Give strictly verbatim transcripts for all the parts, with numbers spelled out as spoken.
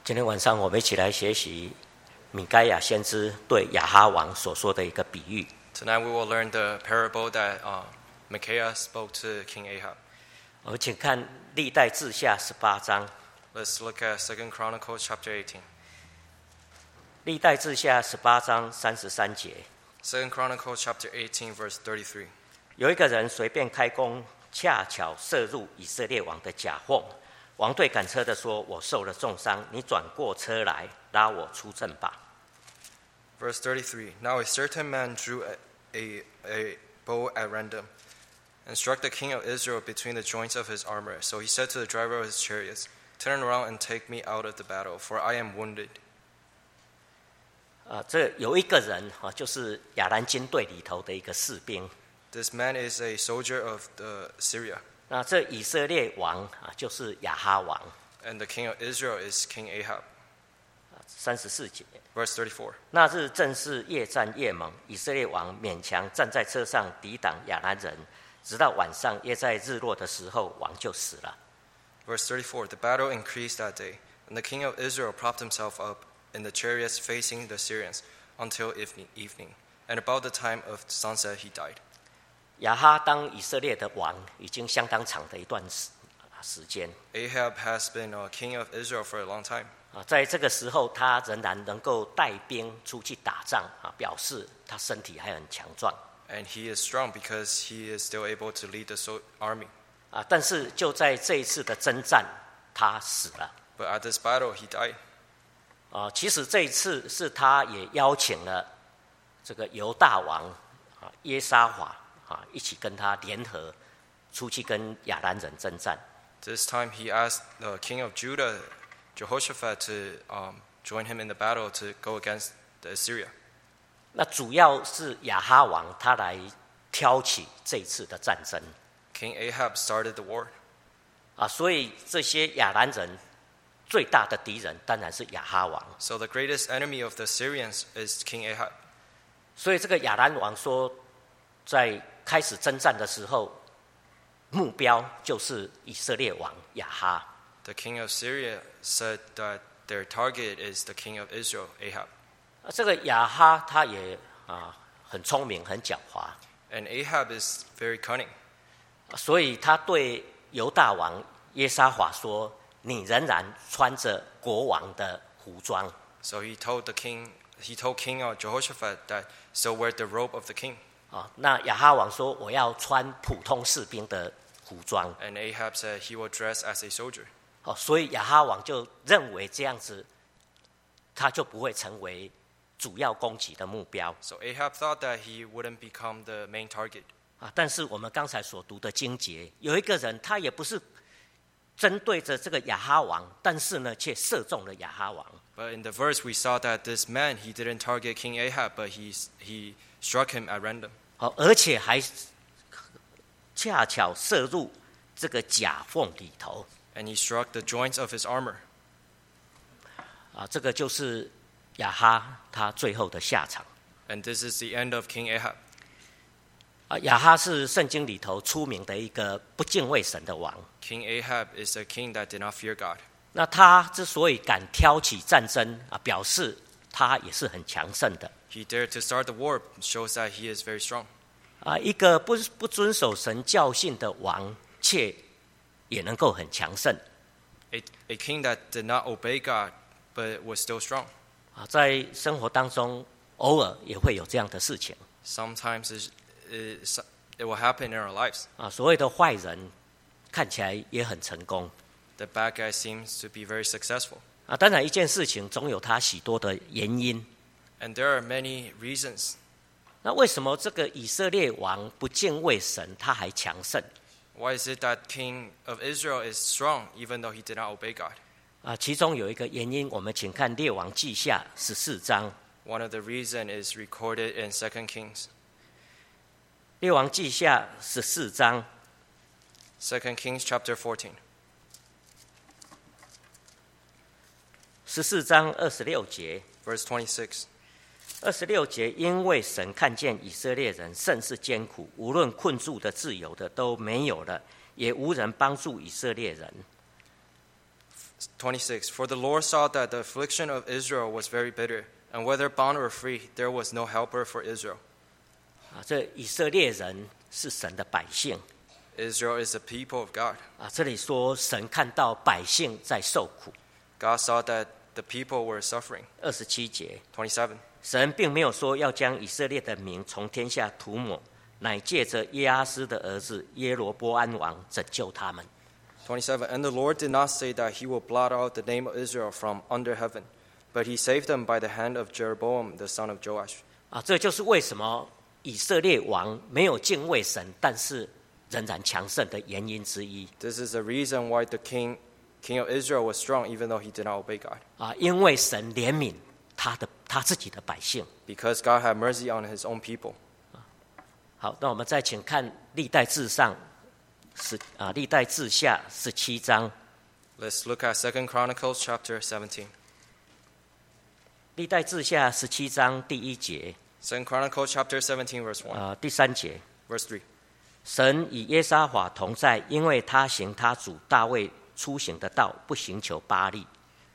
今天晚上我们一起来学习米该亚先知对亚哈王所说的一个比喻。 Tonight we will learn the parable that uh, Micaiah spoke to King Ahab. 我们请看历代志下十八章。 Let's look at Second Chronicles chapter eighteen. 历代志下十八章三十三节。 Second Chronicles chapter eighteen, verse thirty-three. 有一个人随便开弓，恰巧射入以色列王的甲缝。王对赶车的说：“我受了重伤，你转过车来，拉我出阵吧。” Verse thirty-three. Now a certain man drew a, a, a bow at random and struck the king of Israel between the joints of his armor. So he said to the driver of his chariots, "Turn around and take me out of the battle, for I am wounded." 啊，这有一个人啊，就是亚兰军队里头的一个士兵。 This man is a soldier of the Syria. 那这以色列王啊，就是亚哈王。 And the king of Israel is King Ahab. 三十四节。 Verse thirty-four. 那日正是夜战夜猛，以色列王勉强站在车上抵挡亚兰人，直到晚上，约在日落的时候，王就死了。 Verse thirty-four. The battle increased that day, and the king of Israel propped himself up in the chariots facing the Syrians until evening. And about the time of sunset, he died. 亚哈当以色列的王已经相当长的一段时时间。 Ahab has been a king of Israel for a long time. 啊，在这个时候，他仍然能够带兵出去打仗啊，表示他身体还很强壮。 And he is strong because he is still able to lead the army. 啊，但是就在这一次的征战，他死了。 But at this battle, he died. 啊，其实这一次是他也邀请了这个犹大王啊耶沙法啊一起跟他联合出去跟亚兰人征战。 This time, he asked the king of Judah, Jehoshaphat, to um, join him in the battle to go against the Assyria. 那主要是亚哈王他来挑起这一次的战争。 King Ahab started the war. 啊，所以这些亚兰人最大的敌人当然是亚哈王。 So the greatest enemy of the Syrians is King Ahab. 所以这个亚兰王说，在开始征战的时候，目标就是以色列王亚哈。 The king of Syria said that their target is the king of Israel, Ahab. 这个亚哈他也啊很聪明，很狡猾， And Ahab is very cunning. 所以他对犹大王耶沙法说：“你仍然穿着国王的服装。” So he told the king, he told King Jehoshaphat that still wear the robe of the king. 啊，那亚哈王说：“我要穿普通士兵的服装。” And Ahab said he will dress as a soldier. 哦，所以亚哈王就认为这样子，他就不会成为主要攻击的目标。 So Ahab thought that he wouldn't become the main target. 啊，但是我们刚才所读的经节，有一个人他也不是针对着这个亚哈王，但是呢，却射中了亚哈王。 But in the verse we saw that this man, he didn't target King Ahab, but he, he struck him at random. 好，而且还恰巧射入这个甲缝里头。 And he struck the joints of his armor. 啊，这个就是亚哈他最后的下场。 And this is the end of King Ahab. 啊，亚哈是圣经里头出名的一个不敬畏神的王。 King Ahab is a king that did not fear God. 那他之所以敢挑起战争啊，表示他也是很强盛的。 He dared to start the war, shows that he is very strong. 啊，一个不不遵守神教训的王，却也能够很强盛。 A, a king that did not obey God, but was still strong. 啊，在生活当中，偶尔也会有这样的事情。 Sometimes it, it, it will happen in our lives. 啊，所谓的坏人看起来也很成功。 The bad guy seems to be very successful. 啊，当然一件事情总有它许多的原因。 And there are many reasons. 那为什么这个以色列王不敬畏神，他还强盛？ Why is it that King of Israel is strong even though he did not obey God? 啊，其中有一个原因，我们请看列王记下十四章。 One of the reasons is recorded in Second Kings. 列王记下十四章。 Second Kings chapter fourteen. 十四章二十六节。 Verse twenty-six. 二十六节，因为神看见以色列人甚是艰苦，无论困住的、自由的都没有了，也无人帮助以色列人。 twenty-six. For the Lord saw that the affliction of Israel was very bitter, and whether bond or free, there was no helper for Israel. 啊，这以色列人是神的百姓。 Israel is the people of God. 啊，这里说神看到百姓在受苦。 God saw that the people were suffering. 二十七节， twenty-seven. 神并没有说要将以色列的名从天下涂抹，乃借着耶阿斯的儿子耶罗波安王拯救他们。 twenty-seven. And the Lord did not say that he will blot out the name of Israel from under heaven, but he saved them by the hand of Jeroboam the son of Joash. 啊，这就是为什么以色列王没有敬畏神，但是仍然强盛的原因之一。 This is the reason why the king, king of Israel was strong even though he did not obey God. 啊，因为神怜悯他的他自己的百姓。 Because God had mercy on his own people. 好，那我们再请看历代志上十啊，历代志下十七章。 Let's look at Second Chronicles chapter seventeen. 历代志下十七章第一节。 Second Chronicles chapter seventeen verse one. 啊，第三节。 Verse three. 神与耶沙法同在，因为他行他主大卫出行的道，不寻求巴力。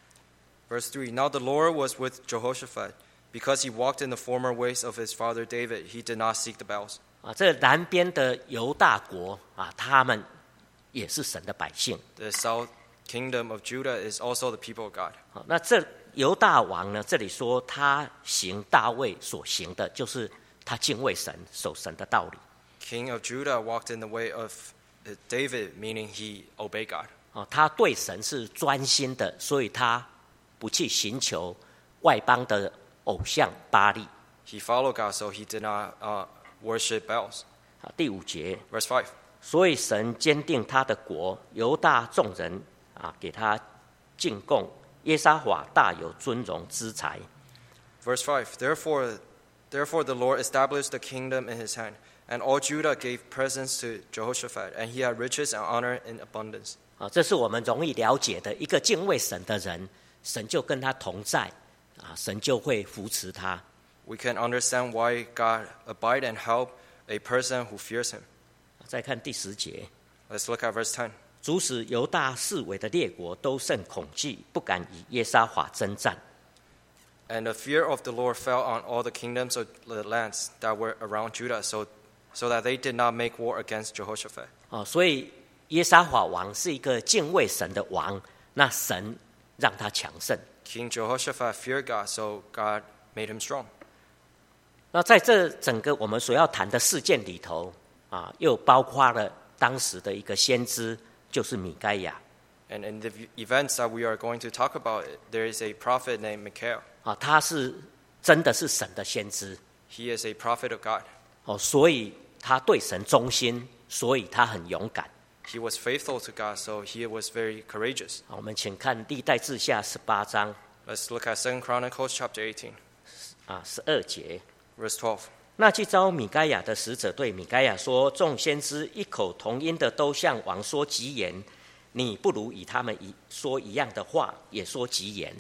Verse three. Now the Lord was with Jehoshaphat, because he walked in the former ways of his father David. He did not seek the Baals. 啊，这南边的犹大国啊，他们也是神的百姓。 The south kingdom of Judah is also the people of God. 好，那这犹大王呢？这里说他行大卫所行的，就是他敬畏神，守神的道理。 King of Judah walked in the way of David, meaning he obeyed God. 哦，他对神是专心的，所以他不去寻求外邦的偶像巴力。 He followed God, so he did not uh, worship Baals. 啊，第五节。 Verse five. 所以神坚定他的国，犹大众人啊，给他进贡。耶沙法大有尊荣资财。 Verse five. Therefore, therefore the Lord established the kingdom in his hand, and all Judah gave presents to Jehoshaphat, and he had riches and honor in abundance. 啊，这是我们容易了解的。一个敬畏神的人，神就跟他同在，啊，神就会扶持他。 We can understand why God abide and help a person who fears him. 再看第十节。 Let's look at verse ten. 主使犹大四围的列国都甚恐惧，不敢与耶沙法征战。 And the fear of the Lord fell on all the kingdoms of the lands that were around Judah, so, so that they did not make war against Jehoshaphat. 哦，所以耶沙法王是一个敬畏神的王，那神让他强盛。 King Jehoshaphat feared God, so God made him strong. 那在这整个我们所要谈的事件里头，啊，又包括了当时的一个先知，就是米该亚。 And in the events that we are going to talk about, there is a prophet named Micaiah. 啊，他是真的是神的先知。 He is a prophet of God. 哦，所以他对神忠心，所以他很勇敢。 He was faithful to God, so he was very courageous. 好，我们请看历代志下十八章。 Let's look at Second Chronicles chapter eighteen. 啊，十二节。 Verse twelve. 那去招米该亚的使者对米该亚说：“众先知异口同音的都向王说吉言，你不如与他们一说一样的话，也说吉言。”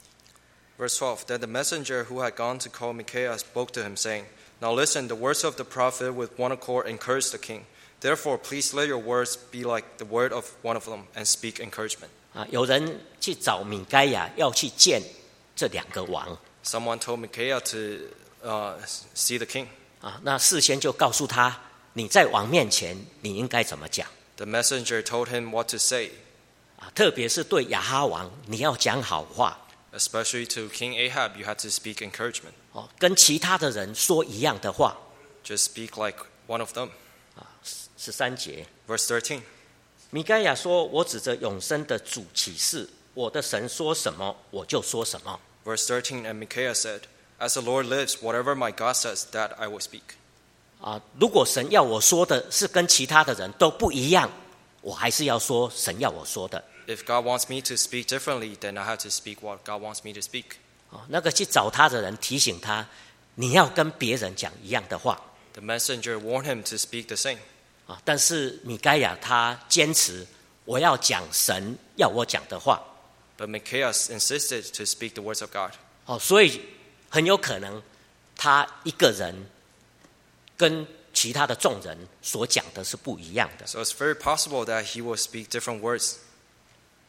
Verse twelve. Then the messenger who had gone to call Micaiah spoke to him, saying, Now listen, the words of the prophet with one accord encouraged the king. Therefore, please let your words be like the word of one of them, and speak encouragement. 啊，有人去找米该亚，要去见这两个王。 Someone told Micaiah to uh, see the king. 啊，那事先就告诉他，你在王面前你应该怎么讲。 The messenger told him what to say. 啊，特别是对亚哈王，你要讲好话。 Especially to King Ahab, you had to speak encouragement. 哦，跟其他的人说一样的话。 Just speak like one of them. 啊，十三节。 Verse thirteen. 米该亚说：“我指着永生的主起誓，我的神说什么，我就说什么。” Verse thirteen. And Micaiah said, As the Lord lives, whatever my God says, that I will speak. 啊，如果神要我说的是跟其他的人都不一样，我还是要说神要我说的。 If God wants me to speak differently, then I have to speak what God wants me to speak. 啊，那个去找他的人提醒他，你要跟别人讲一样的话。 The messenger warned him to speak the same. 啊，但是米该亚他坚持，我要讲神要我讲的话。 But Micaiah insisted to speak the words of God. 哦，所以很有可能他一个人跟其他的众人所讲的是不一样的。 So it's very possible that he will speak different words.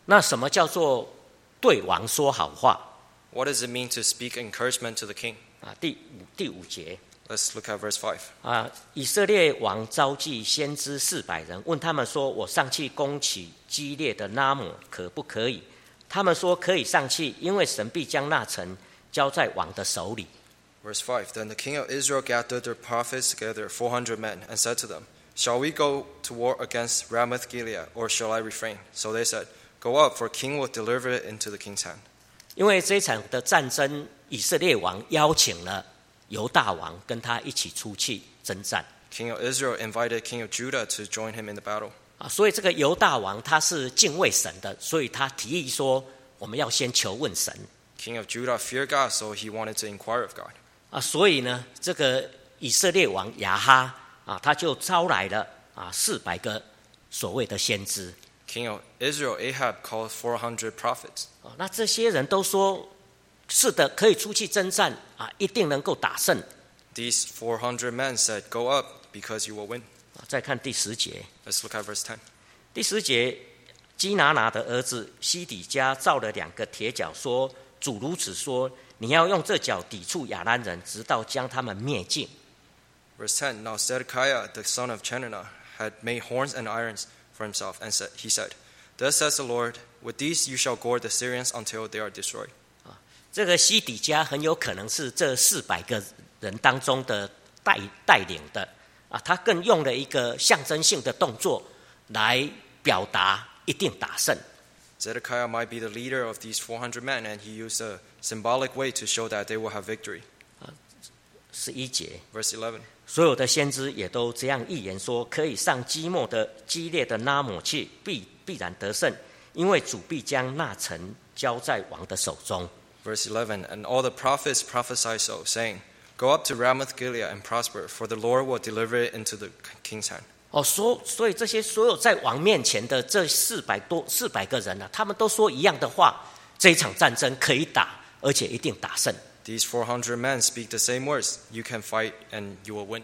那什么叫做对王说好话？ What does it mean to speak encouragement to the king? 啊，第五第五节 Let's look at verse five. 啊，以色列王召集先知四百人，问他们说：“我上去攻取基列的拉姆，可不可以？”他们说：“可以上去，因为神必将那城交在王的手里。” Verse five. Then the king of Israel gathered their prophets together, four hundred men, and said to them, Shall we go to war against Ramoth Gilead, or shall I refrain? So they said, Go up, for king will deliver it into the king's hand. 因为这场的战争，以色列王邀请了犹大王跟他一起出去征战。 King of Israel invited king of Judah to join him in the battle. 啊，所以这个犹大王他是敬畏神的，所以他提议说，我们要先求问神。 King of Judah feared God, so he wanted to inquire of God. 啊，所以呢，这个以色列王亚哈啊，他就招来了啊四百个所谓的先知。 King of Israel, Ahab, called four hundred prophets. 啊，那这些人都说，是的，可以出去征战啊，一定能够打胜。 These four hundred men said, Go up, because you will win. 啊，再看第十节， Let's look at verse ten. 第十节，基拿拿的儿子西底家造了两个铁脚，说：“主如此说，你要用这脚抵触亚兰人，直到将他们灭尽。” Verse ten. Now Zedekiah, the son of Chenaanah, had made horns and irons for himself, and said, he said, Thus says the Lord, With these you shall gore the Syrians until they are destroyed. 这个西底家很有可能是这四百个人当中的带带领的啊，他更用了一个象征性的动作来表达一定打胜。 Zedekiah might be the leader of these four hundred men, and he used a symbolic way to show that they will have victory. 十一节， Verse eleven. 所有的先知也都这样预言说，可以上基莫的基列的拉姆去，必必然得胜，因为主必将那城交在王的手中。 Verse eleven. And all the prophets prophesied so, saying, Go up to Ramoth Gilead and prosper, for the Lord will deliver it into the king's hand. 哦，所所以这些所有在王面前的这四百多四百个人呢、啊，他们都说一样的话：这一场战争可以打，而且一定打胜。 These four hundred men speak the same words. You can fight and you will win.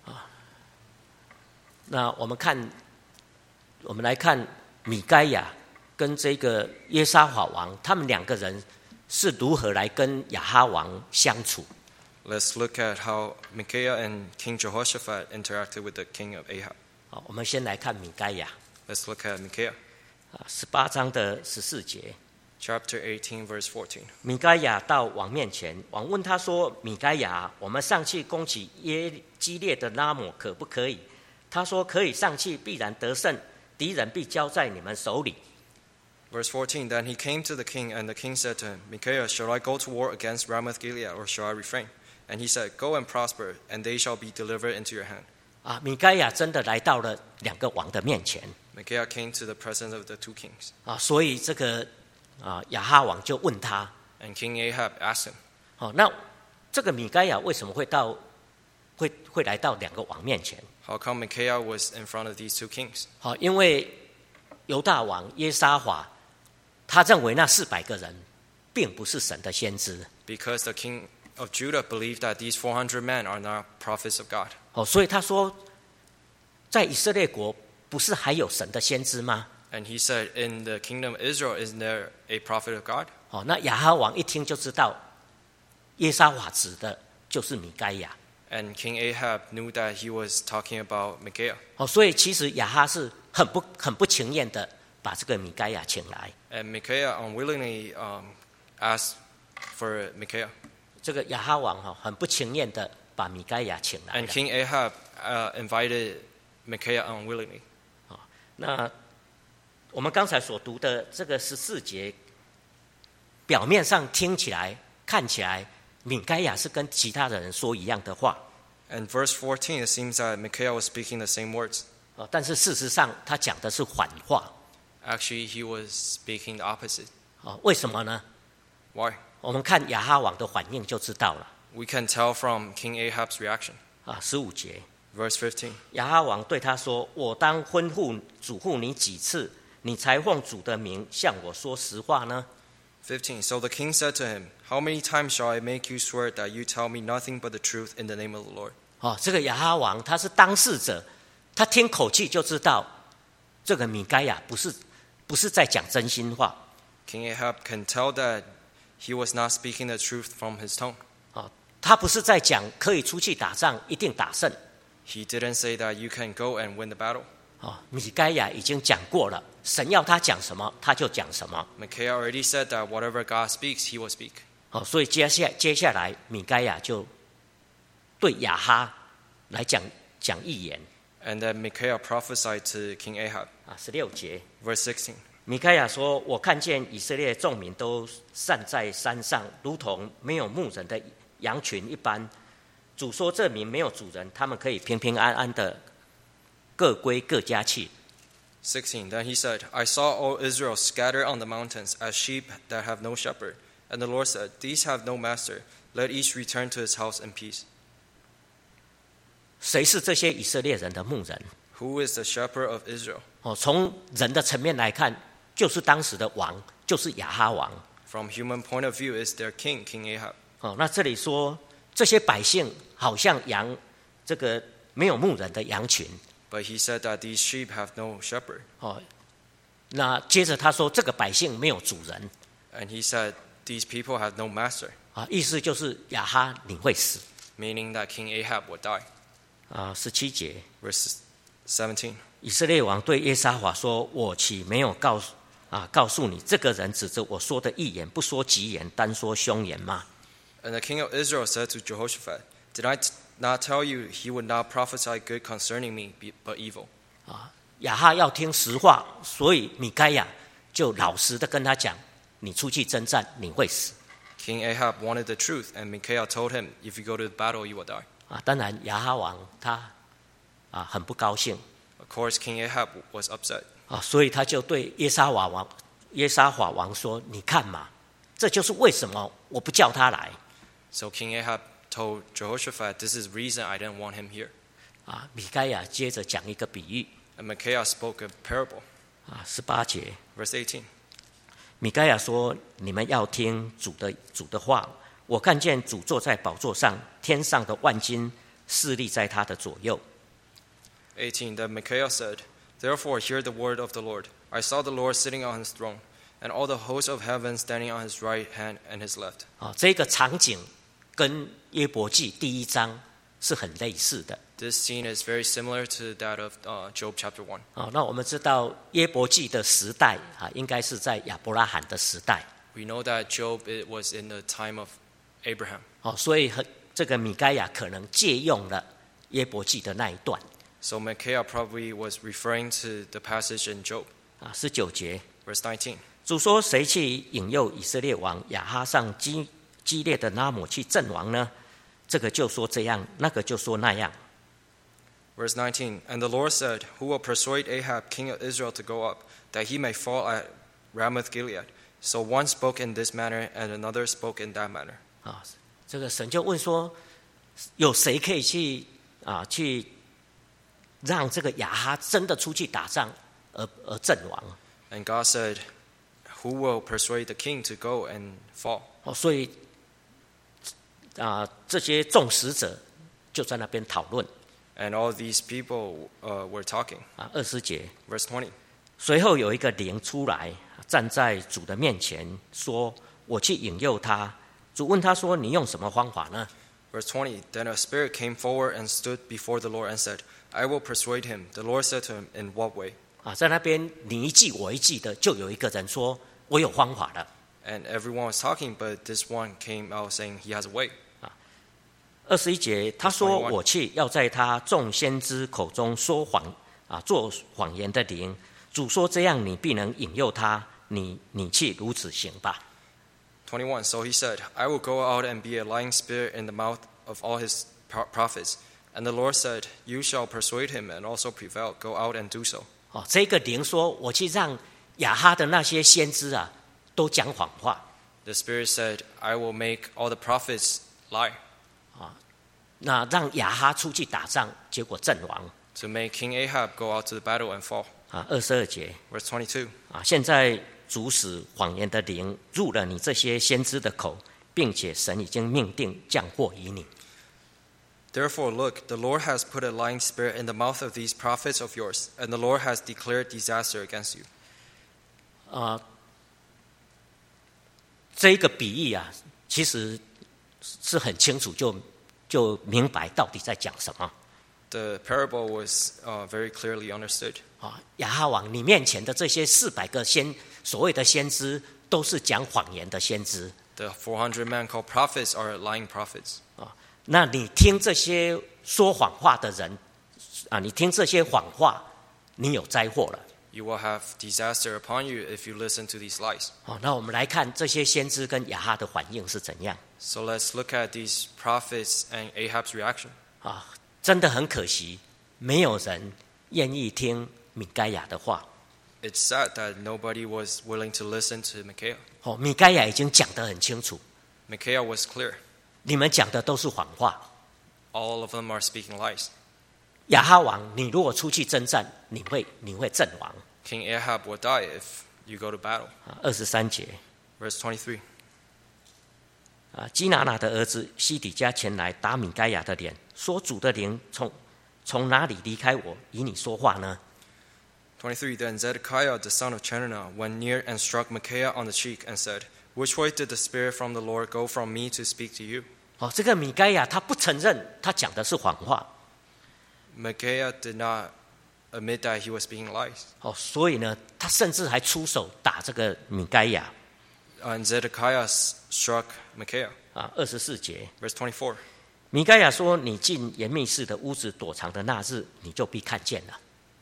那我们看，我们来看米该亚跟这个耶沙法王，他们两个人是如何来跟亚哈王相处。 Let's look at how Micaiah and King Jehoshaphat interacted with the king of Ahab. 好，我们先来看米该亚 Let's look at Micaiah, 啊，十八章的十四节。 chapter eighteen, verse fourteen. 米该亚到王面前，王问他说：“米该亚，我们上去攻击耶基列的拉姆，可不可以？”他说：“可以上去，必然得胜，敌人必交在你们手里。” Verse fourteen. Then he came to the king, and the king said to him, Micaiah, shall I go to war against Ramoth Gilead, or shall I refrain? And he said, Go and prosper, and they shall be delivered into your hand. 啊，米该亚真的来到了两个王的面前 Micaiah came to the presence of the two kings, 啊，所以这个啊亚哈王就问他：“ and King Ahab asked him, 哦，那这个米该亚为什么会到会会来到两个王面前？ How come Micaiah was in front of these two kings? 好、因为犹大王耶沙法他认为那四百个人并不是神的先知。 Because the king of Judah believed that these four hundred men are not prophets of God. 哦，所以他说，在以色列国不是还有神的先知吗？ And he said, In the kingdom of Israel, isn't there a prophet of God? 哦，那亚哈王一听就知道，耶沙法指的就是米该亚。 And King Ahab knew that he was talking about Micaiah. 哦，所以其实亚哈是很不很不情愿的把这个米该亚请来。 And Micaiah unwillingly um, asked for Micaiah. 这个亚哈王哈、很不情愿的把米该亚请来 And 了。 King Ahab uh, invited Micaiah unwillingly. 那我们刚才所读的这个十四节，表面上听起来、看起来，米该亚是跟其他的人说一样的话， And verse fourteen, it seems that Micaiah was speaking the same words. 哦，但是事实上他讲的是反话。 Actually, he was speaking the opposite. 哦，为什么呢？ Why? 我们看亚哈王的反应就知道了。 We can tell from King Ahab's reaction. 啊，十五节， Verse fifteen. 亚哈王对他说：“我当吩咐嘱咐你几次，你才奉主的名向我说实话呢？” fifteen. So the king said to him, How many times shall I make you swear that you tell me nothing but the truth in the name of the Lord? 哦，这个亚哈王他是当事者，他听口气就知道这个米该亚不是不是在讲真心话。 King Ahab can tell that he was not speaking the truth from his tongue. 啊，他不是在讲可以出去打仗一定打胜。 He didn't say that you can go and win the battle. 啊，米该亚已经讲过了，神要他讲什么他就讲什么。 Micaiah already said that whatever God speaks, he will speak. 好，所以接下接下来米该亚就对亚哈来讲讲预言。 And then Micaiah prophesied to King Ahab. 啊，十六节， Verse sixteen. 米该亚说：“我看见以色列众民都散在山上，如同没有牧人的羊群一般。主说：这民没有主人，他们可以平平安安的各归各家去。” sixteen. Then he said, I saw all Israel scattered on the mountains as sheep that have no shepherd. And the Lord said, These have no master. Let each return to his house in peace. 谁是这些以色列人的牧人？ Who is the shepherd of Israel? 哦，从人的层面来看，就是当时的王，就是亚哈王。 From human point of view, is their king, King Ahab. 哦，那这里说这些百姓好像羊，这个没有牧人的羊群。 But he said that these sheep have no shepherd. 哦，那接着他说这个百姓没有主人。 And he said, These people have no master. 啊，意思就是亚哈你会死。 Meaning that King Ahab would die. 啊，十七节， Verse seventeen. 以色列王对耶沙法说：“我岂没有告诉啊告诉你，这个人指着我说的预言，不说吉言，单说凶言吗？” And the king of Israel said to Jehoshaphat, Did I t- not tell you he would not prophesy good concerning me, but evil? 啊，亚哈要听实话，所以米该亚就老实的跟他讲：“你出去征战，你会死。” King Ahab wanted the truth, and Micaiah told him, If you go to the battle, you will die. 啊，当然亚哈王他啊很不高兴 Of course, King Ahab was upset. 啊，所以他就对耶沙法王耶沙法王说：“你看嘛，这就是为什么我不叫他来。” So King Ahab told Jehoshaphat, This is the reason I didn't want him here. 啊，米该亚接着讲一个比喻 And Micaiah spoke a parable. 啊，十八节， Verse eighteen. 米该亚说：“你们要听主的主的话。我看见主坐在宝座上，天上的万军侍立在他的左右。” eighteen. Then Micaiah said, Therefore hear the word of the Lord. I saw the Lord sitting on his throne, and all the hosts of heaven standing on his right hand and his left. 啊，这个场景跟约伯记第一章是很类似的。 This scene is very similar to that of uh, Job chapter one. 啊，那我们知道约伯记的时代啊，应该是在亚伯拉罕的时代。 We know that Job it was in the time of Abraham. 哦，所以很这个米该亚可能借用了约伯记的那一段。 So Micaiah probably was referring to the passage in Job. 啊，十九节， Verse nineteen. 主说：“谁去引诱以色列王亚哈上基基列的拉姆去阵亡呢？这个就说这样，那个就说那样。” Verse nineteen. And the Lord said, Who will persuade Ahab, king of Israel, to go up, that he may fall at Ramoth Gilead? So one spoke in this manner, and another spoke in that manner. 啊，这个神就问说：有谁可以去啊去让这个亚哈真的出去打仗而而阵亡？ And God said, Who will persuade the king to go and fall? 哦，所以啊，这些众使者就在那边讨论 And all these people uh, were talking. 啊，二十节。 Verse twenty. 随后有一个灵出来，站在主的面前，说：“我去引诱他。”主问他说：“你用什么方法呢？” Verse twenty. Then a spirit came forward and stood before the Lord and said, I will persuade him. The Lord said to him, In what way? 啊，在那边你一记我一记的，就有一个人说：“我有方法了。” And everyone was talking, but this one came out saying he has a way. 二十一节，他说：“我去要在他众先知口中说谎啊，做谎言的灵。”主说：“这样你必能引诱他，你你去如此行吧。” twenty-one. So he said, I will go out and be a lying spirit in the mouth of all his prophets. And the Lord said, You shall persuade him and also prevail. Go out and do so. 哦，这个灵说：“我去让亚哈的那些先知啊，都讲谎话。” The Spirit said, I will make all the prophets lie. 那让亚哈出去打仗，结果阵亡。 To make King Ahab go out to the battle and fall. 啊，二十二节 Verse twenty-two. 啊，现在主使谎言的灵入了你这些先知的口，并且神已经命定降祸于你。 Therefore, look, the Lord has put a lying spirit in the mouth of these prophets of yours, and the Lord has declared disaster against you. 呃，这一个比喻啊，其实是很清楚就就明白到底在讲什么。 The parable was uh, very clearly understood. 啊，亚哈王，你面前的这些四百个先所谓的先知，都是讲谎言的先知。 The four hundred men called prophets are lying prophets. 啊，那你听这些说谎话的人，啊，你听这些谎话，你有灾祸了。 You will have disaster upon you if you listen to these lies. 好，那我们来看这些先知跟亚哈的反应是怎样。 So let's look at these prophets and Ahab's reaction. 啊，真的很可惜，没有人愿意听米该亚的话。 It's sad that nobody was willing to listen to Micaiah. 哦，米该亚已经讲得很清楚， Micaiah was clear. 你们讲的都是谎话。 All of them are speaking lies. 亚哈王，你如果出去征战，你会你会阵亡。 King Ahab will die if you go to battle. 啊，二十三节。 Verse twenty-three. 啊，基拿拿的儿子西底家前来打米该亚的脸，说：“主的灵从从哪里离开我，与你说话呢？” twenty-three. Then Zedekiah the son of Chenaanah went near and struck Micaiah on the cheek and said, Which way did the Spirit from the Lord go from me to speak to you? 哦，这个米该亚他不承认他讲的是谎话。 Micaiah did not admit that he was speaking lies. 哦，所以呢，他甚至还出手打这个米该亚。 And Zedekiah struck Micaiah. 啊，二十四节。 Verse twenty-four. 米该亚说：“你进严密室的屋子躲藏的那日，你就必看见了。”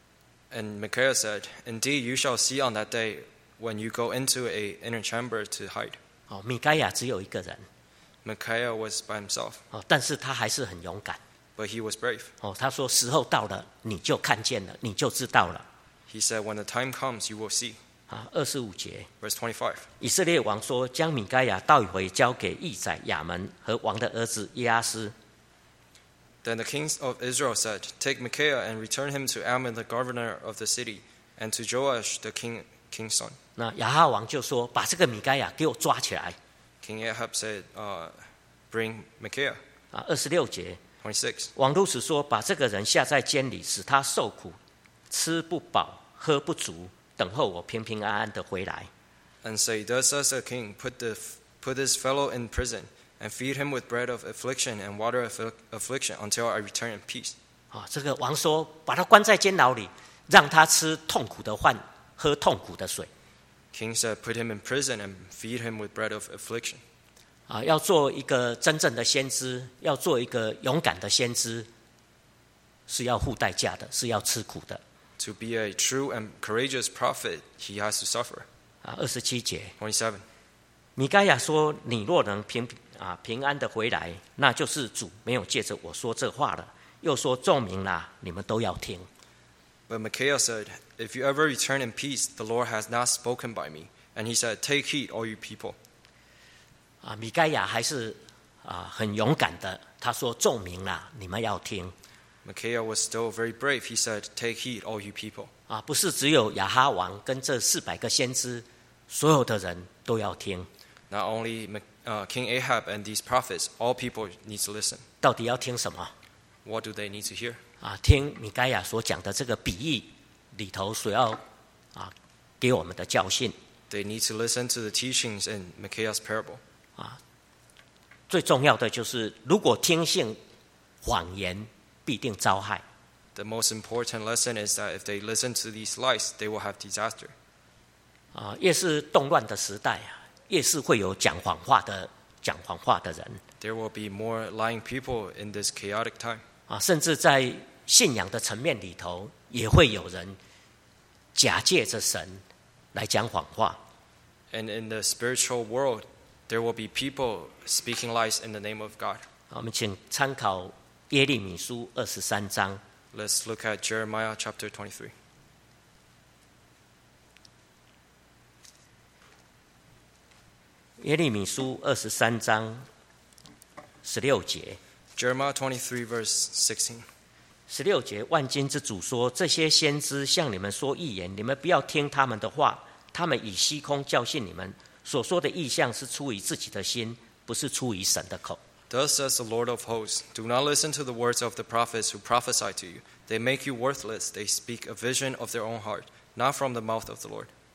And Micaiah said, Indeed, you shall see on that day when you go into a inner chamber to hide. 哦，米该亚只有一个人。 Micaiah was by himself. 哦，但是他还是很勇敢。 But he was brave. 哦，他说：“时候到了，你就看见了，你就知道了。” He said, When the time comes, you will see. 啊，二十五节。 Verse twenty-five. 以色列王说：“将米该亚带回交给义宰亚门和王的儿子耶阿斯。” Then the kings of Israel said, Take Micaiah and return him to Ammon the governor of the city, and to Joash the king, king's son. 那亚哈王就说：“把这个米该亚给我抓起来。” King Ahab said, uh, Bring Micaiah. 啊，二十六节。 twenty-six. 王如此说：“把这个人下在监里，使他受苦，吃不饱，喝不足，等候我平平安安的回来。” And say, Thus says the king, put, the, put this fellow in prison, and feed him with bread of affliction and water of affliction until I return in peace. 啊，这个王说：“把他关在监牢里，让他吃痛苦的饭，喝痛苦的水。” King said, Put him in prison and feed him with bread of affliction. 啊，要做一个真正的先知，要做一个勇敢的先知，是要付代价的，是要吃苦的。 To be a true and courageous prophet, he has to suffer. 啊，二十七节。 twenty-seven. 米该亚说：“你若能平啊平安的回来，那就是主没有借着我说这话了。”又说：“众民啦，你们都要听。” But Micaiah said, If you ever return in peace, the Lord has not spoken by me. And he said, Take heed, all you people. 啊，米该亚还是啊很勇敢的，他说：“众民啦，你们要听。” Micaiah was still very brave. He said, Take heed, all you people. 啊，不是只有亚哈王跟这四百个先知，所有的人都要听。 Not only uh, King Ahab and these prophets, all people need to listen. 到底要听什么？ What do they need to hear? 啊，听米该亚所讲的这个比喻里头所要啊给我们的教训。 They need to listen to the teachings in Micaiah's parable. 啊，最重要的就是，如果听信谎言，必定遭害。 The most important lesson is that if they listen to these lies, they will have disaster. 啊，越是动乱的时代啊，越是会有讲谎话的讲谎话的人。 There will be more lying people in this chaotic time. 啊，甚至在信仰的层面里头，也会有人假借着神来讲谎话。 And in the spiritual world, there will be people speaking lies in the name of God. 我们请参考耶利米书二十三章。 Let's look at Jeremiah chapter twenty-three. 耶利米书二十三章十六节。 Jeremiah twenty-three, verse sixteen. 十六节，万军之主说：“这些先知向你们说预言，你们不要听他们的话。他们以虚空教训你们，所说的意象是出于自己的心，不是出于神的口。” Thus says the Lord of hosts, Do not listen to the words of the prophets who prophesy to you. They make you worthless. They speak a vision of their own heart, not from the mouth of the Lord.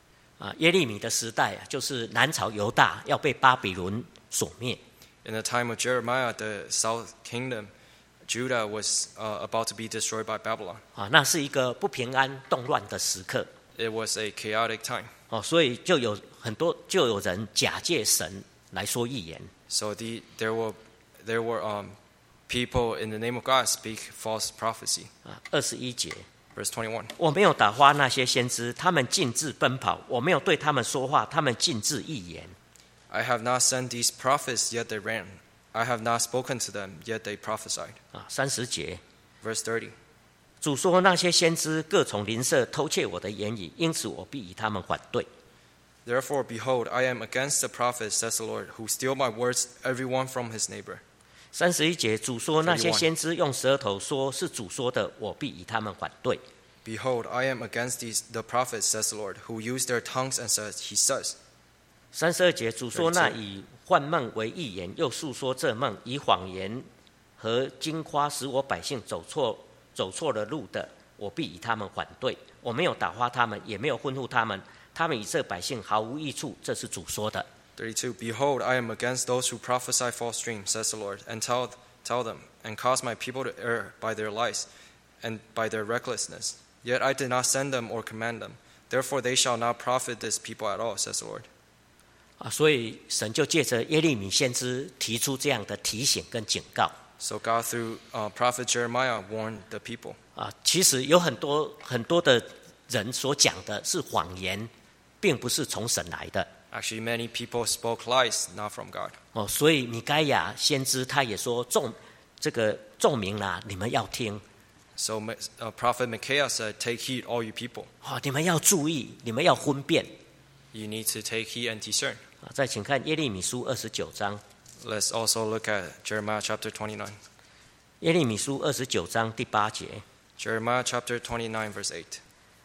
啊，耶利米的时代啊，就是南朝犹大要被巴比伦所灭。 In the time of Jeremiah, the south kingdom, Judah was uh, about to be destroyed by Babylon. 啊，那是一个不平安、动乱的时刻。 It was a chaotic time. 哦，所以就有很多就有人假借神来说预言。 So the, there were there were um, people in the name of God speak false prophecy. 啊，二十一节。 Verse twenty-one. 我没有打发那些先知，他们径自奔跑；我没有对他们说话，他们径自预言。 I have not sent these prophets, yet they ran. I have not spoken to them, yet they prophesied. 啊，三十节。 Verse thirty. 主说那些先知各从邻舍偷窃我的言语，因此我必与他们反对。 Therefore, behold, I am against the prophets, says the Lord, who steal my words, every one from his neighbor. 三十一节，主说那些先知用舌头说是主说的，我必与他们反对。 Behold, I am against these the prophets, says the Lord, who use their tongues and says, He says. 三十二节，主说那以幻梦为预言，又述说这梦，以谎言和经夸使我百姓走错走错了路的，我必与他们反对。我没有打发他们，也没有吩咐他们，他们以这百姓毫无益处。这是主说的。 thirty-two. Behold, I am against those who prophesy false dreams, says the Lord, and tell, tell them, and cause my people to err by their lies and by their recklessness. Yet I did not send them or command them. Therefore they shall not profit this people at all, says the Lord. 啊，所以神就借着耶利米先知提出这样的提醒跟警告。 So God, through uh, prophet Jeremiah, warned the people. 啊，其实有很多很多的人所讲的是谎言，并不是从神来的。 Actually, many people spoke lies, not from God. 哦，所以米该亚先知他也说众这个众民啦、啊，你们要听。 So uh, prophet Micaiah said, "Take heed, all you people." 哦，你们要注意，你们要分辨。 You need to take heed and discern. 啊，再请看耶利米书二十九章。 Let's also look at Jeremiah chapter twenty-nine. 耶利米书二十九章第八节。 Jeremiah chapter twenty-nine, verse eight.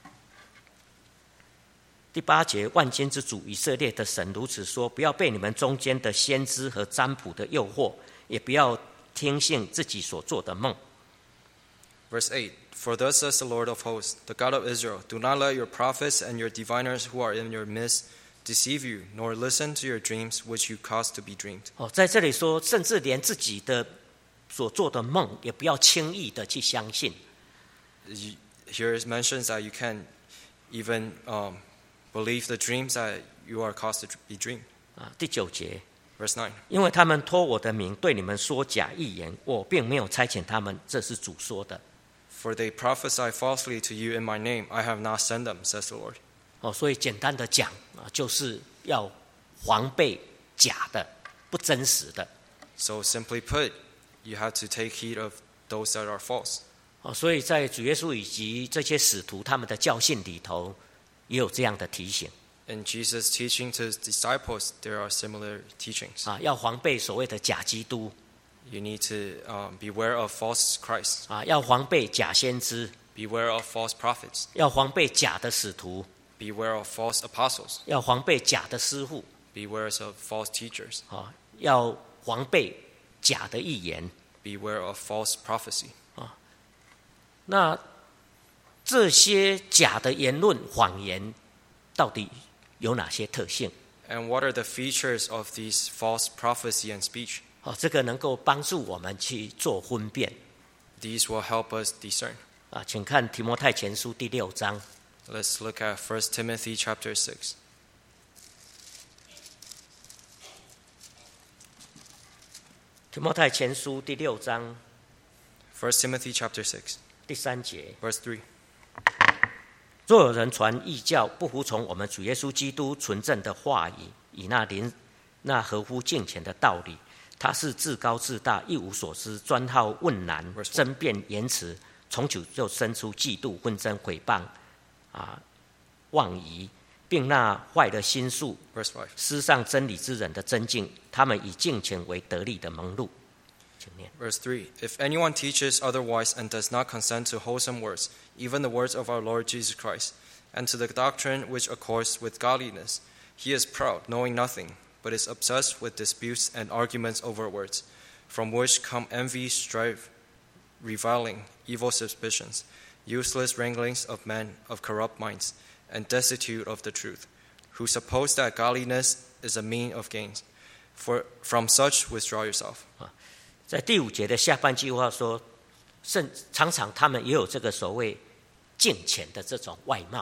第八节，万军之主以色列的神如此说：不要被你们中间的先知和占卜的诱惑，也不要听信自己所做的梦。 Verse eight. For thus says the Lord of hosts, the God of Israel, do not let your prophets and your diviners who are in your midst deceive you, nor listen to your dreams which you cause to be dreamed. 哦，在这里说，甚至连自己的所做的梦，也不要轻易的去相信。 Here it mentions that you can even um, believe the dreams that you are caused to be dreamed. 啊，第九节。 Verse nine. 因为他们托我的名对你们说假预言，我并没有差遣他们，这是主说的。 For they prophesy falsely to you in my name, I have not sent them, says the Lord. 哦，所以简单的讲啊，就是要防备假的、不真实的。 So simply put, you have to take heed of those that are false. 哦，所以在主耶稣以及这些使徒他们的教训里头，也有这样的提醒。 In Jesus' teaching to his disciples, there are similar teachings. 啊，要防备所谓的假基督。 You need to um, beware of false Christ. 啊，要防备假先知。 Beware of false prophets. 要防备假的使徒。 Beware of false apostles. 要防备假的师傅。 Beware of false teachers. 啊，要防备假的预言。 Beware of false prophecy. 啊，那这些假的言论、谎言，到底有哪些特性？ And what are the features of these false prophecy and speech? 哦，这个能够帮助我们去做分辨。 These will help us discern. 啊，请看提摩太前书第六章。 Let's look at First Timothy chapter six. 提摩太前书第六章。 First Timothy chapter six. 第三节。 Verse three. 若有人传异教，不服从我们主耶稣基督纯正的话语，以那灵那合乎敬虔的道理，他是自高自大，一无所知，专好问难，争辩言辞，从久就生出嫉妒、纷争、毁谤啊、妄疑，并那坏的心术，失上真理之人的真境，他们以敬虔为得利的盟路。 Verse three. If anyone teaches otherwise and does not consent to wholesome words, even the words of our Lord Jesus Christ, and to the doctrine which accords with godliness, he is proud, knowing nothing, but is obsessed with disputes and arguments over words, from which come envy, strife, reviling, evil suspicions, useless wranglings of men of corrupt minds, and destitute of the truth, who suppose that godliness is a mean of gains. For from such withdraw yourself. 在第五节的下半句话说，甚常常他们也有这个所谓敬虔的这种外貌。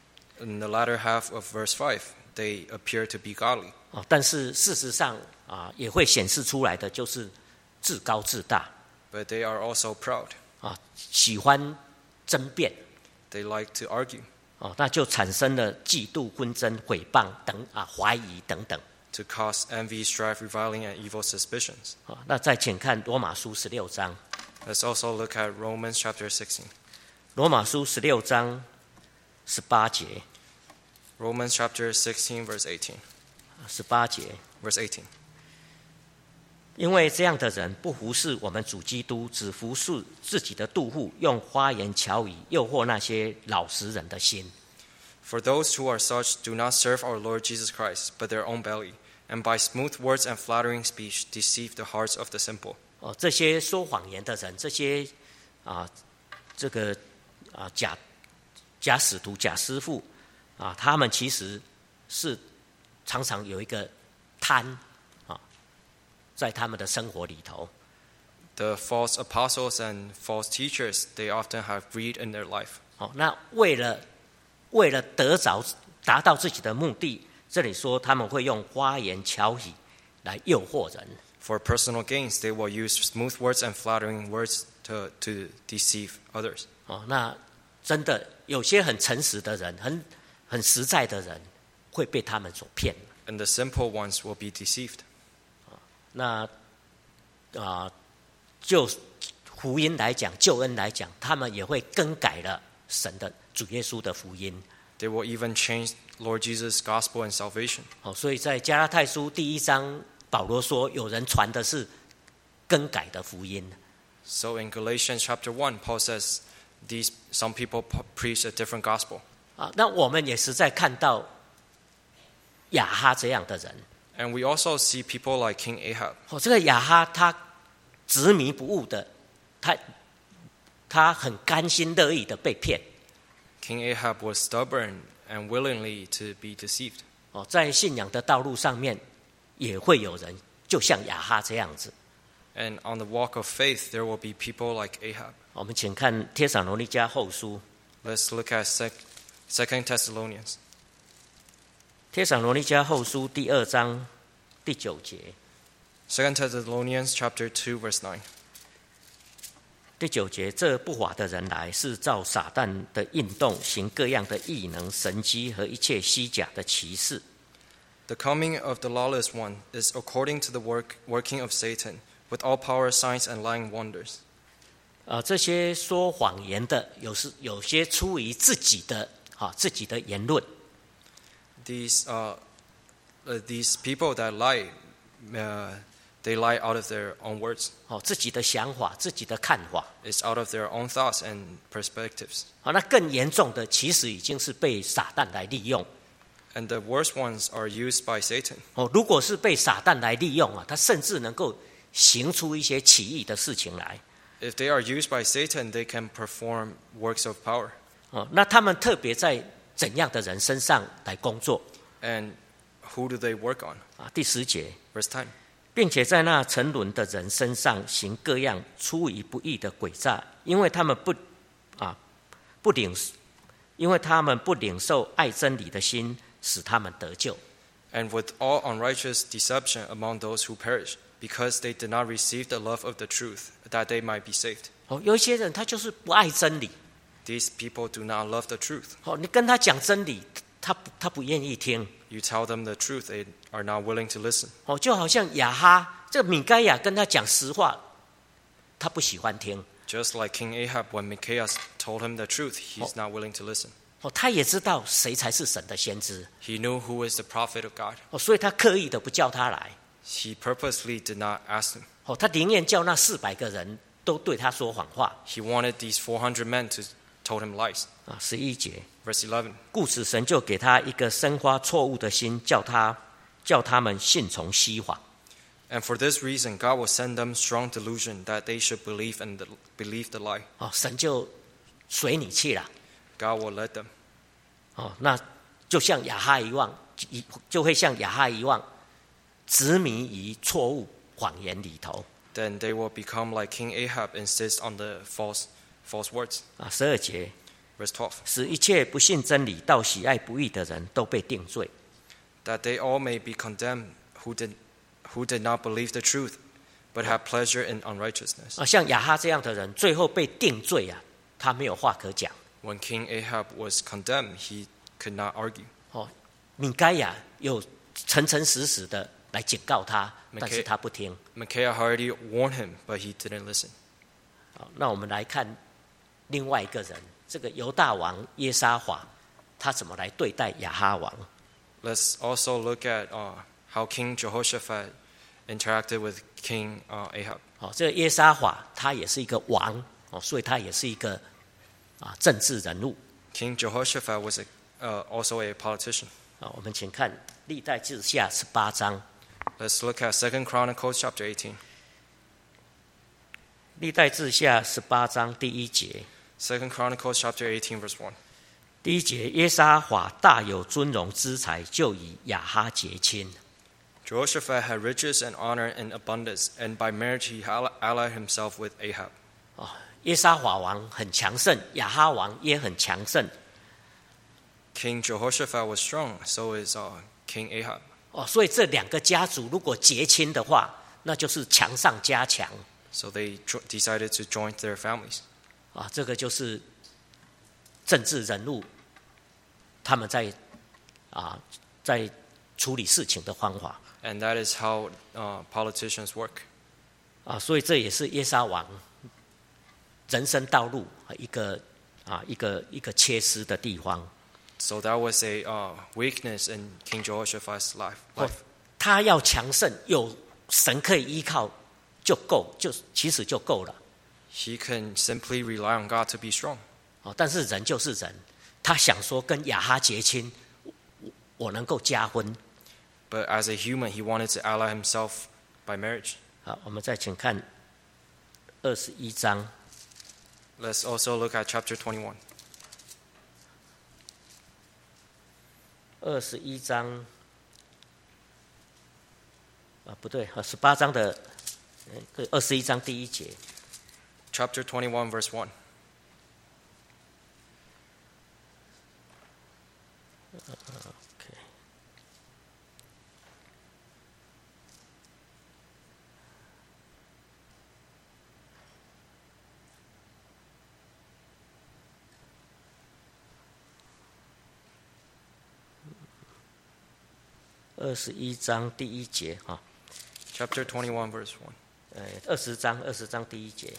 In the latter half of verse five, they appear to be godly. 哦，但是事实上啊，也会显示出来的就是自高自大。 But they are also proud. 啊，喜欢争辩。 They like to argue. 哦，那就产生了嫉妒、纷争、诽谤等啊，怀疑等等。 To cause envy, strife, reviling, and evil suspicions. 啊，那再请看罗马书十六章。 Let's also look at Romans chapter sixteen. 罗马书十六章十八节。 Romans chapter sixteen, verse eighteen. 十八节。 Verse eighteen. 因为这样的人不服侍我们主基督，只服侍自己的妒户，用花言巧语诱惑那些老实人的心。 For those who are such do not serve our Lord Jesus Christ, but their own belly, and by smooth words and flattering speech deceive the hearts of the simple. 哦，这些说谎言的人，这些啊，这个啊假假使徒、假师傅啊，他们其实是常常有一个贪啊，在他们的生活里头。 The false apostles and false teachers, they often have greed in their life. 哦，那为了为了得着达到自己的目的，这里说他们会用花言巧语来诱惑人。 For personal gains, they will use smooth words and flattering words to, to deceive others. 哦，那真的有些很诚实的人，很很实在的人，会被他们所骗。 And the simple ones will be deceived. 那啊、呃，就福音来讲，救恩来讲，他们也会更改了神的主耶稣的福音。 They will even change Lord Jesus' gospel and salvation. 哦，所以在加拉太书第一章，保罗说，有人传的是更改的福音。 So in Galatians chapter one, Paul says, "These some people preach a different gospel." 啊，那我们也实在看到亚哈这样的人。 And we also see people like King Ahab. 哦，这个亚哈他执迷不悟的，他他很甘心乐意的被骗。 King Ahab was stubborn and willingly to be deceived. 哦，在信仰的道路上面，也会有人就像亚哈这样子。 And on the walk of faith, there will be people like Ahab. 我们请看帖撒罗尼迦后书。 Let's look at Second Thessalonians. 帖撒罗尼迦后书第二章第九节。 Second Thessalonians chapter two, verse nine. 第九节，这不法的人来，是照撒旦的运动，行各样的异能、神迹和一切虚假的奇事。 The coming of the lawless one is according to the work, working of Satan, with all power, signs, and lying wonders. 啊，这些说谎言的，有时有些出于自己的啊自己的言论。 These, uh, uh, these people that lie, uh, they lie out of their own words. 哦，自己的想法、自己的看法。 It's out of their own thoughts and perspectives. 好，那更严重的，其实已经是被撒旦来利用。 And the worst ones are used by Satan. 哦，如果是被撒旦来利用啊，他甚至能够行出一些奇异的事情来。 If they are used by Satan, they can perform works of power. 哦，那他们特别在怎样的人身上来工作？ And who do they work on? 啊，第十节， Verse ten. 并且在那沉沦的人身上行各样出于不义的诡诈，因为他们不啊不领，因为他们不领受爱真理的心，使他们得救。 And with all unrighteous deception among those who perish, because they did not receive the love of the truth, that they might be saved. 哦，有一些人他就是不爱真理。 These people do not love the truth. 哦，你跟他讲真理，他不他不愿意听。 You tell them the truth, they are not willing to listen. 哦，就好像亚哈这个米该亚跟他讲实话，他不喜欢听。 Just like King Ahab, when Micaiah told him the truth, he's not willing to listen. 哦，他也知道谁才是神的先知。 He knew who is the prophet of God. 哦，所以他刻意的不叫他来。 He purposely did not ask him. 哦，他宁愿叫那四百个人都对他说谎话。 He wanted these four hundred men to told him lies. 啊，十一节。 Verse eleven. 故此，神就给他一个生发错误的心，叫他叫他们信从虚谎。 And for this reason, God will send them strong delusion that they should believe and the, believe the lie. 哦，神就随你去了。 God will let them. 哦，那就像亚哈一样， 就会像亚哈一样，执迷于错误谎言里头。 Then they will become like King Ahab, insist on the false false words. 啊，十二节， Verse twelve. 使一切不信真理、到喜爱不义的人都被定罪。 That they all may be condemned who did who did not believe the truth, but have pleasure in unrighteousness. 啊，像亚哈这样的人，最后被定罪啊，他没有话可讲。 When King Ahab was condemned, he could not argue. 哦，米该亚有诚诚实实的来警告他， Micaiah- 但是他不听。 Micaiah already warned him, but he didn't listen. 好，那我们来看另外一个人，这个犹大王耶沙法，他怎么来对待亚哈王？ Let's also look at uh, how King Jehoshaphat interacted with King uh, Ahab. 哦，这个耶沙法他也是一个王哦，所以他也是一个啊政治人物。 King Jehoshaphat was a, uh, also a politician. 啊，我们请看历代志下十八章。 Let's look at Second Chronicles chapter eighteen. 历代志下十八章第一节， Second Chronicles chapter eighteen, verse one. 第一节，耶沙法大有尊荣之财，就以亚哈结亲。 Jehoshaphat had riches and honor in abundance, and by marriage he ally- allied himself with Ahab. 哦，耶沙法王很强盛，亚哈王也很强盛。 King Jehoshaphat was strong, so is uh, King Ahab. 哦，所以这两个家族如果结亲的话，那就是强上加强。 So they jo- decided to join their families. 啊，这个就是政治人物他们在啊在处理事情的方法 And that is how uh, politicians work. 啊，所以这也是耶沙王人生道路一个啊一个一个缺失的地方。 So that was a uh, weakness in King Jehoshaphat's life. 哦 life. 他要强盛，有神可以依靠就够，就其实就够了。 He can simply rely on God to be strong. 哦，但是人就是人，他想说跟亚哈结亲，我我能够加分。 But as a human, he wanted to ally himself by marriage. 好，我们再请看二十一章。 Let's also look at chapter twenty-one. 二十一章啊，不对，十八章的二十一章第一节。 Chapter twenty-one, verse one. 二十一章第一节啊， Chapter twenty-one, verse one. 呃，二十章二十章第一节。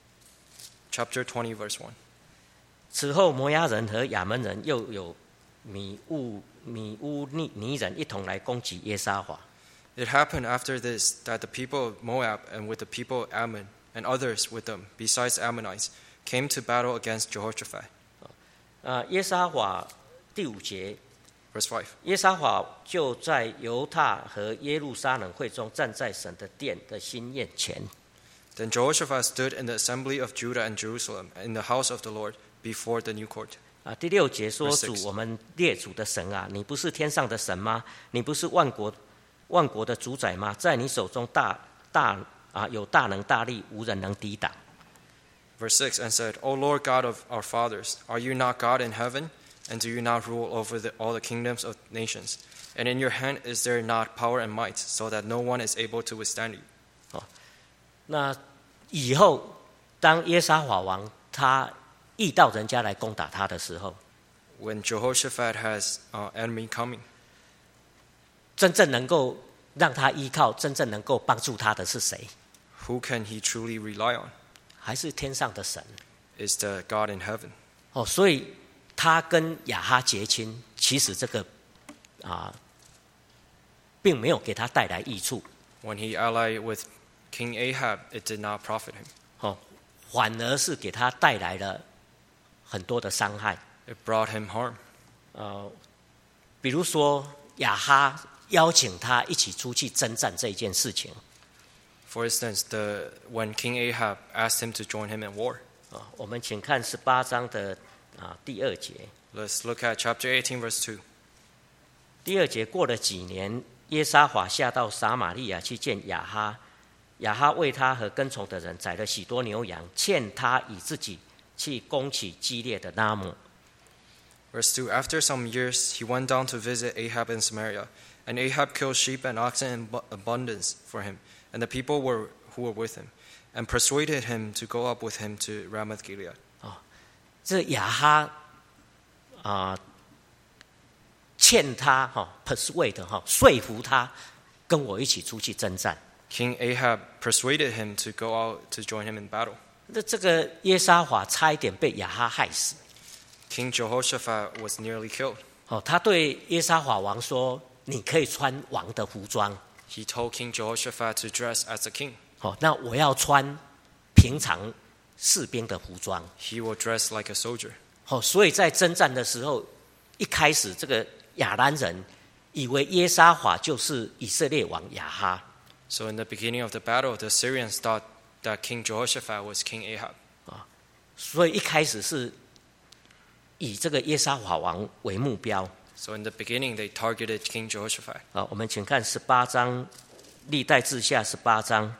Chapter twenty, verse one. 此后，摩押人和亚门人又有米乌米乌尼尼人一同来攻击耶沙法。 It happened after this that the people of Moab and with the people of Ammon and others with them, besides Ammonites, came to battle against Jehoshaphat. 啊，耶沙法第五节， Verse five. 耶沙法就在犹大和耶路撒冷会中站在神的殿的新宴前。 Then Jehoshaphat stood in the assembly of Judah and Jerusalem, in the house of the Lord, before the new court. 啊，第六节说： Verse 主， six. 我们列祖的神啊，你不是天上的神吗？你不是万国万国的主宰吗？在你手中大大啊有大能大力，无人能抵挡。 Verse six, and said, O Lord God of our fathers, are you not God in heaven? And do you not rule over the, all the kingdoms of nations? And in your hand is there not power and might, so that no one is able to withstand you? 那以后，当耶沙法王他遇到人家来攻打他的时候， When Jehoshaphat has uh, enemy coming, 真正能够让他依靠、真正能够帮助他的是谁？ who can he truly rely on? 还是天上的神？ Is the God in heaven. 哦，所以他跟亚哈结亲，其实这个啊，并没有给他带来益处， When he allied with King Ahab, it did not profit him. 哦，反而是给他带来了很多的伤害。 It brought him harm. 呃，比如说亚哈邀请他一起出去征战这一件事情。 For instance, the, when King Ahab asked him to join him in war. 啊，我们请看十八章的啊第二节。 Let's look at chapter eighteen, verse two. 第二节，过了几年，耶沙法下到撒玛利亚去见亚哈，亚哈为他和跟从的人宰了许多牛羊，欠他以自己去攻取基列的拉姆。 Verse two, After some years, he went down to visit Ahab in Samaria, and Ahab killed sheep and oxen in abundance for him, and the people were, who were with him, and persuaded him to go up with him to Ramoth Gilead. 哦，这亚哈啊、呃，欠他哈、哦、persuade 哈、哦、说服他跟我一起出去征战。 King Ahab persuaded him to go out to join him in battle. 那这个耶沙法差一点被亚哈害死。 King Jehoshaphat was nearly killed. 哦，他对耶沙法王说：“你可以穿王的服装。” He told King Jehoshaphat to dress as a king. 哦，那我要穿平常士兵的服装。 He will dress like a soldier. 哦，所以在征战的时候，一开始这个亚兰人以为耶沙法就是以色列王亚哈。 So in the beginning of the battle, the Syrians thought that King Jehoshaphat was King Ahab. 啊，所以一开始是以这个耶沙法王为目标。 So in the beginning, they targeted King Jehoshaphat. 啊，我们请看十八章，历代志下十八章，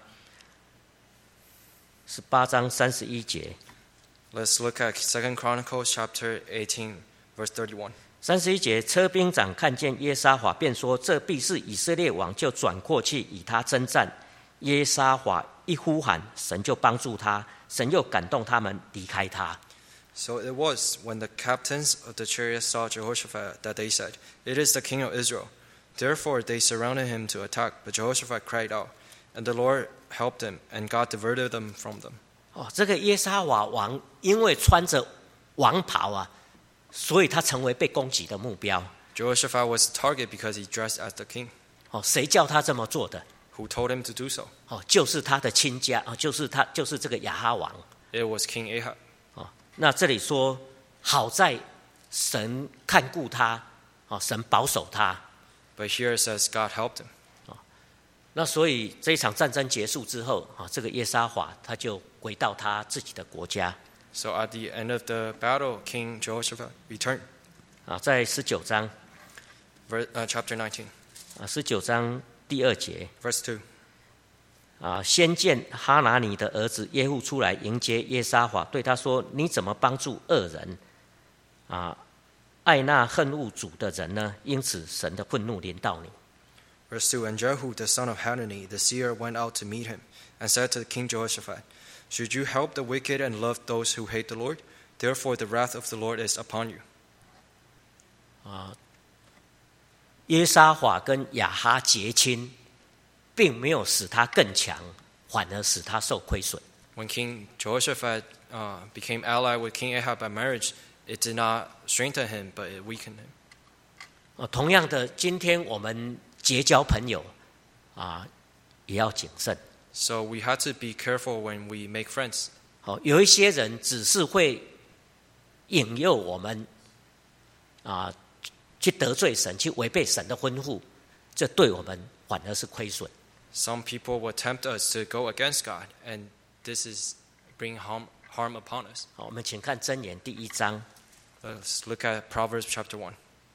十八章三十一节。 Let's look at Second Chronicles chapter eighteen, verse thirty-one. 三十一节，车兵长看见耶沙法，便说：“这必是以色列王。”就转过去与他征战。耶沙法一呼喊，神就帮助他，神又感动他们离开他。 So it was when the captains of the chariots saw Jehoshaphat that they said, "It is the king of Israel." Therefore they surrounded him to attack, but Jehoshaphat cried out, and the Lord helped him, and God diverted them from them. 哦，这个耶沙法王因为穿着王袍啊，所以他成为被攻击的目标。 Jehoshaphat was the target because he dressed as the king. 哦，谁叫他这么做的？ Who told him to do so? 哦，就是他的亲家，哦，就是他，就是这个亚哈王。 It was King Ahab. 哦，那这里说，好在神看顾他，哦，神保守他。 But here it says God helped him. 哦，那所以这一场战争结束之后，啊、哦，这个耶沙法他就回到他自己的国家。 So at the end of the battle, King Jehoshaphat returned. 啊，在十九章， Verse, uh, chapter nineteen, 啊，十九章第二节。 verse two. 啊，先见哈拿尼的儿子耶户出来迎接耶沙法，对他说：“你怎么帮助恶人？啊，爱那恨恶主的人呢？因此神的愤怒临到你。” Verse two, And Jehu, the son of Hanani, the seer, went out to meet him, and said to King Jehoshaphat, "Should you help the wicked and love those who hate the Lord? Therefore the wrath of the Lord is upon you." 啊，耶沙法跟亚哈结亲，并没有使他更强，反而使他受亏损。 When King Jehoshaphat uh, became allied with King Ahab by marriage, it did not strengthen him, but it weakened him. 啊，同样的，今天我们结交朋友啊，也要谨慎。 So we had to be careful when we make friends. 好，有一些人只是会引诱我们啊，去得罪神，去违背神的吩咐，这对我们反而是亏损。 Some people will tempt us to go against God, and this is bring harm, harm upon us. 好，我们请看箴言第一章。 Let's look at Proverbs chapter one.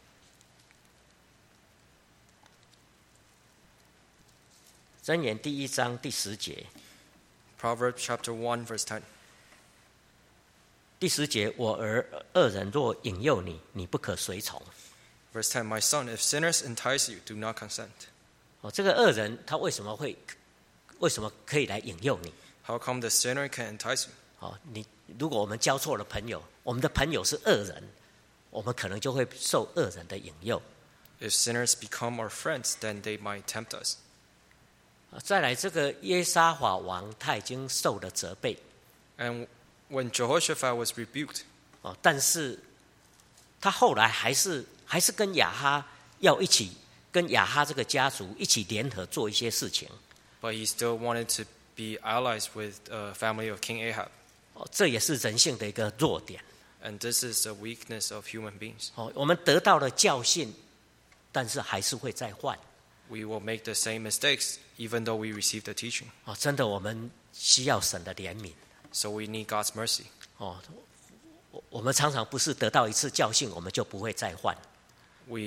箴言第一章第十节。 Proverbs chapter one, verse ten. 第十节，我儿恶人若引诱你，你不可随从。 Verse ten, My son, if sinners entice you, do not consent. 哦，这个恶人他为什么会，为什么可以来引诱你？ How come the sinner can entice you? 哦，你如果我们交错了朋友，我们的朋友是恶人，我们可能就会受恶人的引诱。 If sinners become our friends, then they might tempt us. 再来，这个耶沙法王他已经受了责备， And when Jehoshaphat was rebuked, 哦，但是他后来还是还是跟亚哈要一起跟亚哈这个家族一起联合做一些事情。 but he still wanted to be allies with the family of King Ahab. 哦，这也是人性的一个弱点。 And this is the weakness of human beings. 哦，我们得到了教训，但是还是会再犯。 We will make the same mistakes even though we receive the teaching. 哦，真的，我们需要神的怜悯。 So we need God's mercy. 哦，我我们常常不是得到一次教训，我们就不会再犯。 We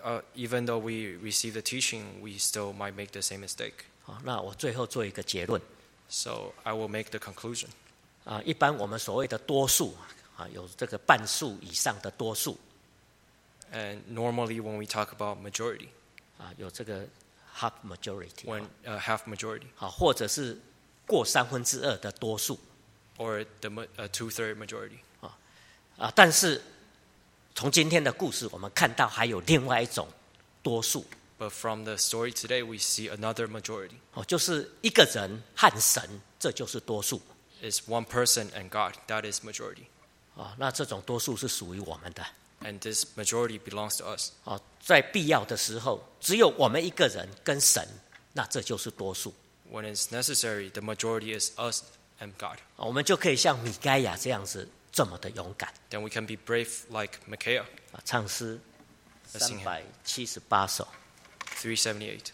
uh, even though we receive the teaching, we still might make the same mistake. 好，那我最后做一个结论。 So I will make the conclusion. 啊，一般我们所谓的多数啊，有这个半数以上的多数。 And normally when we talk about majority, 啊，有这个 half majority， when uh, half majority, 好，或者是过三分之二的多数。 or the uh, two-third majority. 啊，但是从今天的故事，我们看到还有另外一种多数。 But from the story today, we see another majority. 哦，就是一个人和神，这就是多数。 It's one person and God. That is majority. 啊，那这种多数是属于我们的。 And this majority belongs to us. 啊，在必要的时候，只有我们一个人跟神，那这就是多数。 When it's necessary, the majority is us and God. 我们就可以像米该亚这样子这么的勇敢。 Then we can be brave like Micaiah. 啊，唱诗 Let's 三 sing him. 百七十八首。 three seventy-eight.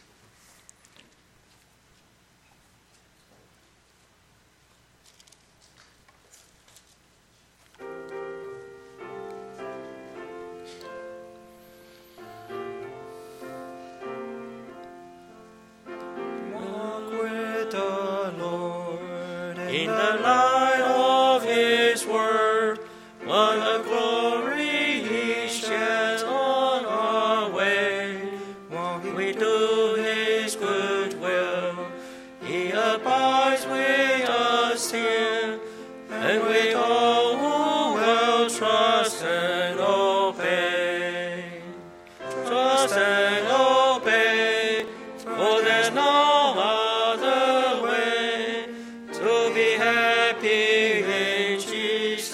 In the light of His word, what a glory He sheds on our way. While we do His good will, He abides with us here, and with all who will trust and obey. Trust and obey, for there's no other way to be happy in Jesus,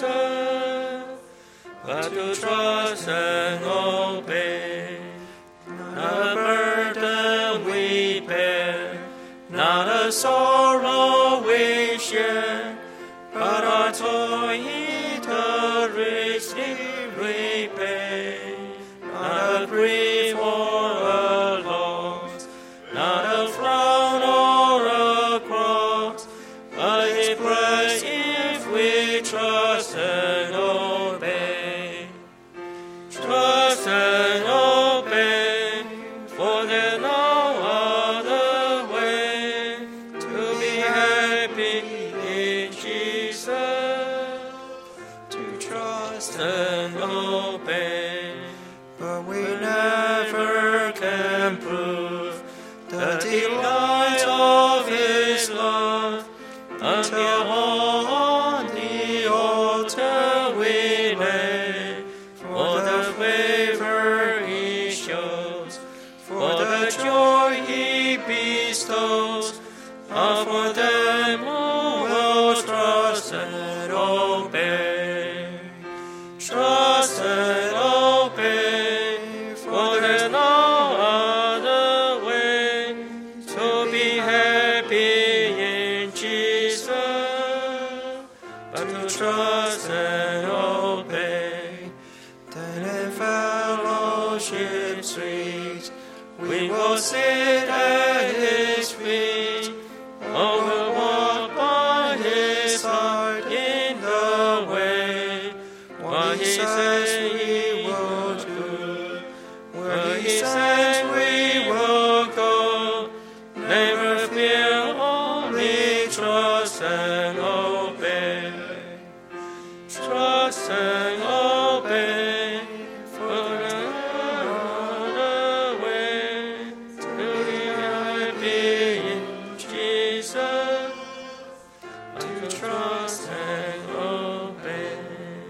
but to trust and obey. Not a burden we bear, not a sorrow we share, but our toil richly repay. Not a grief or a loss, not a frown or a cross, but His praise if we trust and obey. Trust and obey, for there's no other way to be happy in Jesus, to trust and obey. But we never can prove the delight of His love until on the altar we lay, for the favor He shows, for the joy He bestows, are for them who will trust and obey. Trust and obey, for there's no other way to be happy in Jesus, but to trust and obey. Then in fellowship sweet, we will sit at His feet, or will walk by His side in the way. What He says He will do, where He says we will go. Never fear, only trust and obey. Trust and obey, for no other way to be happy in Jesus, but to trust and obey.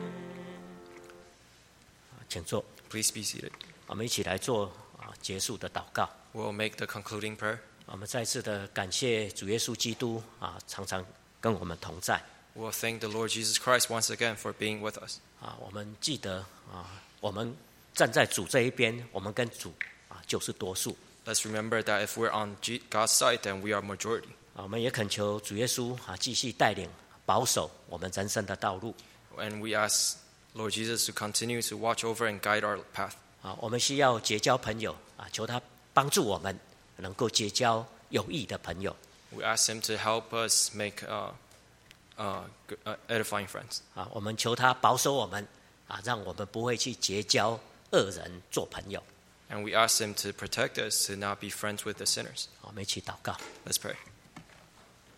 请坐， Please be seated. 我们一起来做啊结束的祷告。 We'll make the concluding prayer. 我们再次的感谢主耶稣基督啊，常常跟我们同在 We'll thank the Lord Jesus Christ once again for being with us. 啊。我们记得啊，我们站在主这一边，我们跟主啊就是多数 Let's remember that if we're on God's side, then we are majority. 啊。我们也恳求主耶稣啊，继续带领保守我们人生的道路 And we ask Lord Jesus to continue to watch over and guide our path. 啊。我们需要结交朋友啊，求他帮助我们能够结交有益的朋友 We ask Him to help us make uh, uh, uh, edifying friends. 啊。我们求他保守我们啊，让我们不会去结交恶人做朋友 And we ask him to protect us, to not be friends with the sinners. 我们一起祷告。 Let's pray.